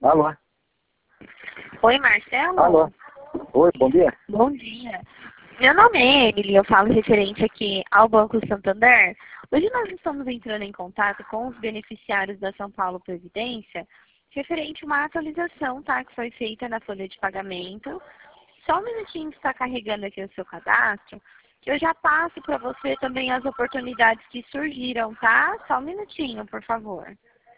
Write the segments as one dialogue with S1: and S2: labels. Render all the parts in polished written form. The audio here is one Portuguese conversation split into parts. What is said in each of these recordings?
S1: Alô?
S2: Oi, Marcelo?
S1: Alô? Oi, bom dia.
S2: Bom dia. Meu nome é Emily, eu falo referente aqui ao Banco Santander. Hoje nós estamos entrando em contato com os beneficiários da São Paulo Previdência, referente a uma atualização, tá, que foi feita na folha de pagamento. Só um minutinho que está carregando aqui o seu cadastro, que eu já passo para você também as oportunidades que surgiram, tá? Só um minutinho, por favor.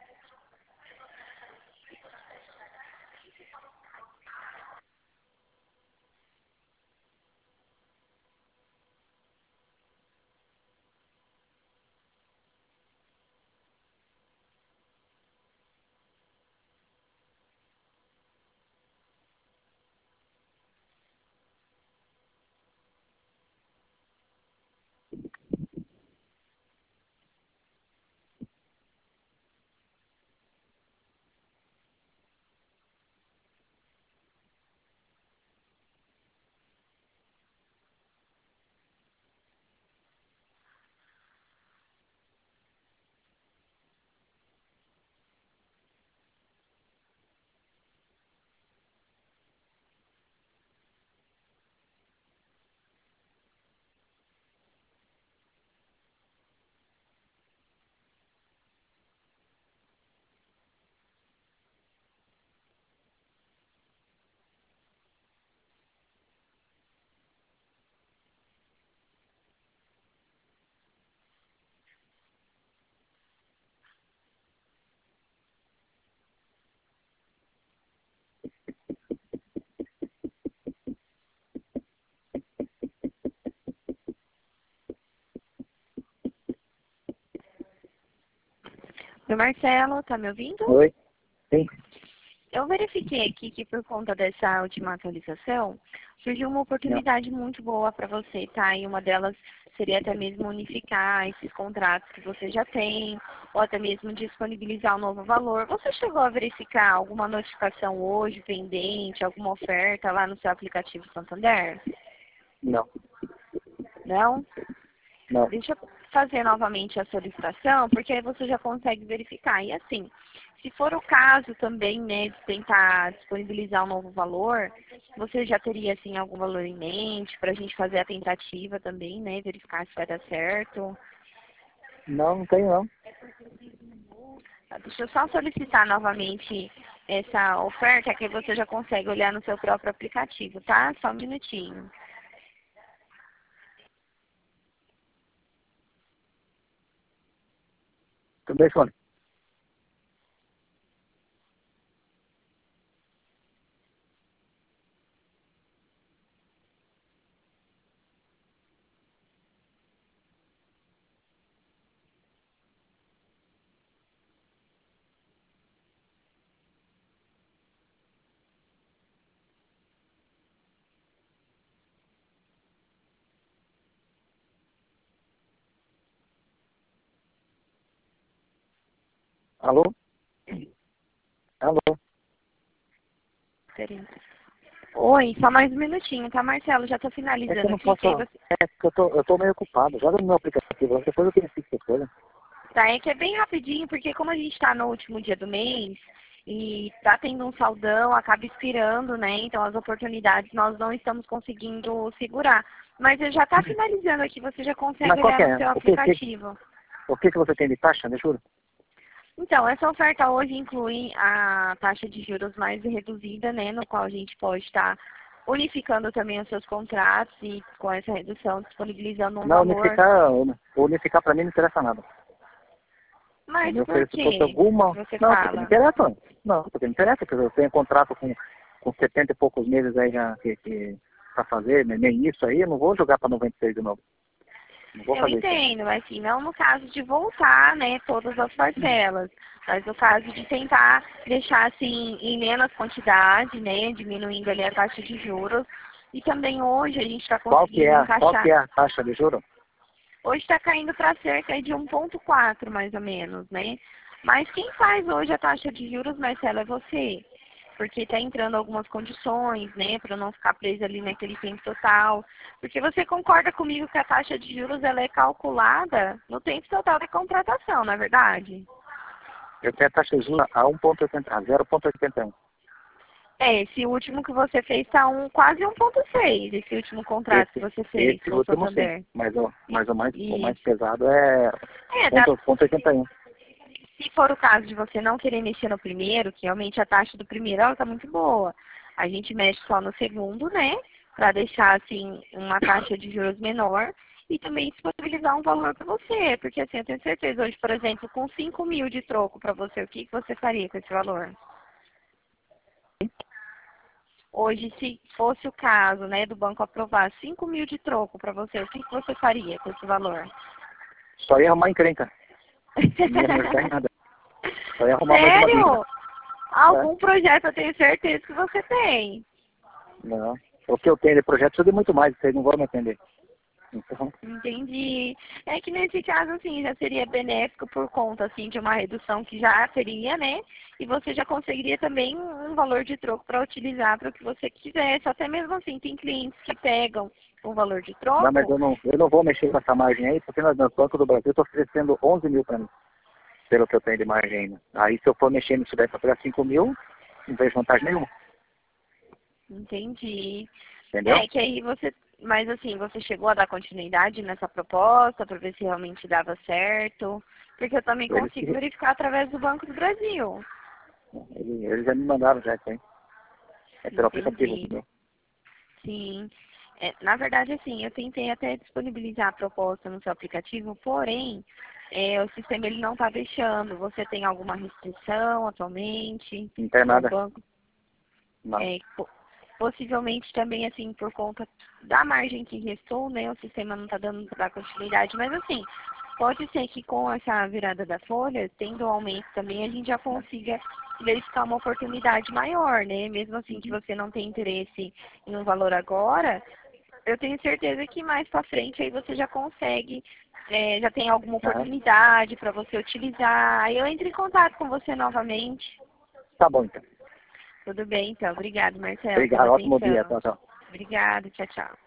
S2: Oi, Marcelo, tá me ouvindo?
S1: Oi. Sim.
S2: Eu verifiquei aqui que por conta dessa última atualização, surgiu uma
S1: Não.
S2: oportunidade muito boa para você, tá? E uma delas seria até mesmo unificar esses contratos que você já tem, ou até mesmo disponibilizar um novo valor. Você chegou a verificar alguma notificação hoje, pendente, alguma oferta lá no seu aplicativo Santander?
S1: Não.
S2: Não?
S1: Não.
S2: Deixa eu fazer novamente a solicitação, porque aí você já consegue verificar. E assim, se for o caso também, né, de tentar disponibilizar um novo valor, você já teria, assim, algum valor em mente para a gente fazer a tentativa também, né, verificar se vai dar certo.
S1: Não, não tenho não.
S2: Tá, deixa eu só solicitar novamente essa oferta, que você já consegue olhar no seu próprio aplicativo, tá? Só um minutinho.
S1: Telefone. Alô? Alô?
S2: Peraí. Oi, só mais um minutinho, tá, Marcelo? Já tô
S1: É que eu
S2: finalizando
S1: não
S2: aqui,
S1: posso...
S2: que aí você...
S1: É que eu tô meio ocupado. Joga no meu aplicativo. Depois eu tenho essa coisa.
S2: Tá, é que é bem rapidinho, porque como a gente está no último dia do mês e tá tendo um saldão, acaba expirando, né? Então as oportunidades nós não estamos conseguindo segurar. Mas eu já está finalizando aqui, você já consegue
S1: Mas qual
S2: olhar
S1: que
S2: no
S1: é?
S2: seu
S1: O
S2: aplicativo.
S1: que você tem de taxa, me juro?
S2: Então, essa oferta hoje inclui a taxa de juros mais reduzida, né? No qual a gente pode estar unificando também os seus contratos e com essa redução disponibilizando um
S1: Não,
S2: valor.
S1: unificar pra mim não interessa nada. Eu
S2: Mas
S1: me
S2: por
S1: ofereço se fosse
S2: que
S1: alguma...
S2: você
S1: Não, porque me
S2: fala?
S1: interessa. Não, porque me interessa, porque eu tenho contrato com 70 e poucos meses aí já pra fazer, né? Nem isso aí, eu não vou jogar pra 96 de novo. Não vou
S2: Eu
S1: fazer isso aí.
S2: entendo, mas assim, não no caso de voltar, né, todas as parcelas, mas no caso de tentar deixar assim em menos quantidade, né, diminuindo ali a taxa de juros. E também hoje a gente está conseguindo
S1: Qual que
S2: encaixar.
S1: é a taxa de juros?
S2: Hoje está caindo para cerca de 1,4 mais ou menos, né? Mas quem faz hoje a taxa de juros, Marcelo, é você. Porque está entrando algumas condições, né, para não ficar presa ali naquele tempo total. Porque você concorda comigo que a taxa de juros ela é calculada no tempo total da contratação, não é verdade?
S1: Eu tenho a taxa de juros a 0,81.
S2: Esse último que você fez está quase 1,6, esse último contrato que você fez
S1: Esse
S2: com o
S1: último
S2: Santander.
S1: sim, mas o mais
S2: Isso.
S1: pesado é
S2: Dá
S1: 0,81.
S2: Se for o caso de você não querer mexer no primeiro, que realmente a taxa do primeiro ela está muito boa, a gente mexe só no segundo, né? Para deixar assim uma taxa de juros menor e também disponibilizar um valor para você. Porque assim, eu tenho certeza hoje, por exemplo, com 5 mil de troco para você, o que você faria com esse valor? Hoje, se fosse o caso, né, do banco aprovar 5 mil de troco para você, o que você faria com esse valor?
S1: Só ia arrumar encrenca. Não ia me ajudar em nada. Só ia arrumar mais uma
S2: Sério?
S1: dívida.
S2: Algum projeto eu tenho certeza que você tem.
S1: Não. O que eu tenho de projeto precisa de muito mais, vocês não vão me atender. Então,
S2: Entendi. É que nesse caso, assim, já seria benéfico por conta, assim, de uma redução que já teria, né? E você já conseguiria também um valor de troco para utilizar para o que você quisesse. Até mesmo assim, tem clientes que pegam o valor de troco.
S1: não, mas eu não vou mexer com essa margem aí, porque no Banco do Brasil estou oferecendo 11 mil para mim, pelo que eu tenho de margem ainda. Aí se eu for mexer nisso daí para pegar 5 mil, não vejo vantagem nenhuma.
S2: Entendi.
S1: Entendeu?
S2: É que aí você, mas assim, você chegou a dar continuidade nessa proposta para ver se realmente dava certo? Porque eu também consigo verificar através do Banco do Brasil.
S1: Eles já me mandaram já isso aí. É pelo aplicativo,
S2: Entendi.
S1: entendeu?
S2: Sim. É, na verdade, assim, eu tentei até disponibilizar a proposta no seu aplicativo, porém, o sistema ele não está deixando. Você tem alguma restrição atualmente?
S1: Não tem
S2: O
S1: nada.
S2: banco,
S1: Não.
S2: possivelmente também, assim, por conta da margem que restou, né? O sistema não está dando para dar continuidade, mas assim, pode ser que com essa virada da folha, tendo um aumento também, a gente já consiga verificar uma oportunidade maior, né? Mesmo assim que você não tem interesse em um valor agora, eu tenho certeza que mais para frente aí você já consegue, já tem alguma oportunidade para você utilizar. Aí eu entro em contato com você novamente.
S1: Tá bom, então.
S2: Tudo bem, então. Obrigado, Marcelo,
S1: Obrigado,
S2: pela
S1: ótimo dia.
S2: atenção.
S1: Tchau, tchau.
S2: Obrigada, tchau, tchau.